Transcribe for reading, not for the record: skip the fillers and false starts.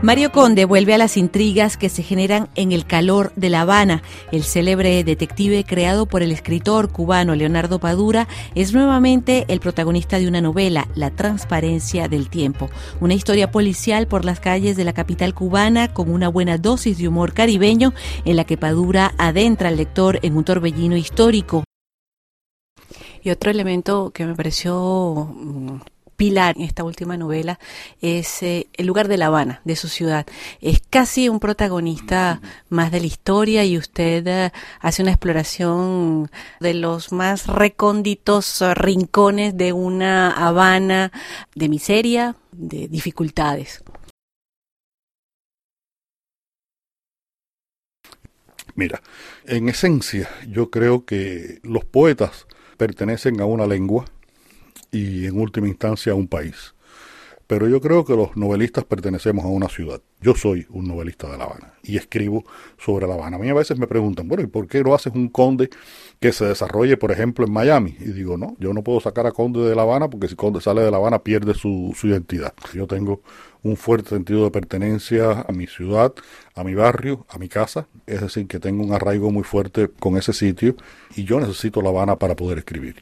Mario Conde vuelve a las intrigas que se generan en el calor de La Habana. El célebre detective creado por el escritor cubano Leonardo Padura es nuevamente el protagonista de una novela, La transparencia del tiempo. Una historia policial por las calles de la capital cubana con una buena dosis de humor caribeño en la que Padura adentra al lector en un torbellino histórico. Y otro elemento que me pareció pilar en esta última novela es el lugar de La Habana, de su ciudad. Es casi un protagonista más de la historia y usted hace una exploración de los más recónditos rincones de una Habana de miseria, de dificultades. Mira, en esencia yo creo que los poetas pertenecen a una lengua y en última instancia a un país. Pero yo creo que los novelistas pertenecemos a una ciudad. Yo soy un novelista de La Habana y escribo sobre La Habana. A mí a veces me preguntan, bueno, ¿y por qué no haces un Conde que se desarrolle, por ejemplo, en Miami? Y digo, no, yo no puedo sacar a Conde de La Habana porque si Conde sale de La Habana pierde su identidad. Yo tengo un fuerte sentido de pertenencia a mi ciudad, a mi barrio, a mi casa. Es decir, que tengo un arraigo muy fuerte con ese sitio y yo necesito La Habana para poder escribir.